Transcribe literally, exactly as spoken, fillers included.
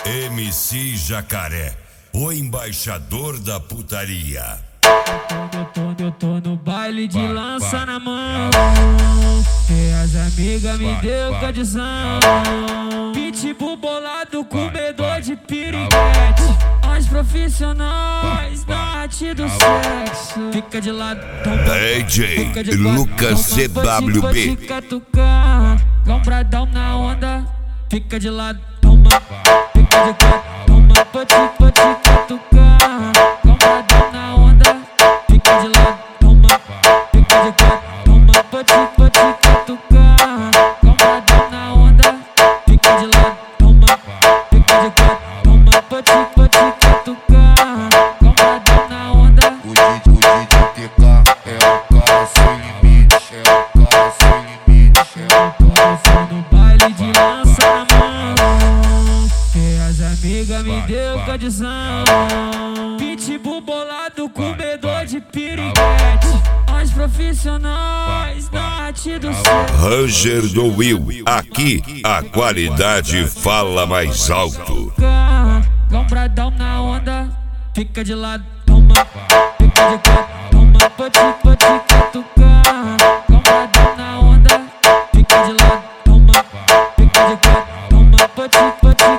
M C Jacaré, o embaixador da putaria. Eu tô, eu tô no baile de vai, lança vai, na mão, e as amigas me deu condição. Pitbull bolado, comedor de piriguete. Nós profissionais da arte do sexo. Fica de lado, D J Lucas C W B. Lombradão na onda, fica de lado, toma. Fica de quatro, toma, pode, pode catucar. Lombradão na onda, fica de lado, toma. Fica de quatro, toma, pode, pode catucar. Lombradão na onda, fica de lado, toma. Fica de quatro, toma, pode, pode catucar. Lombradão na onda. O D J T K é o cara sem limite, é o cara sem limite, é o cara sem limite. No baile de lança na mão, e as amigas me deu condição. Pitbull bolado, comedor de piriguete. Nós profissionais da arte do sexo. Ranger do Will, aqui a qualidade fala mais alto. Lombradão na onda, fica de lado, toma. Fica de quatro, toma, pode, pode catucar. Lombradão na onda, fica de lado, toma. Fica de quatro, toma, pode, pode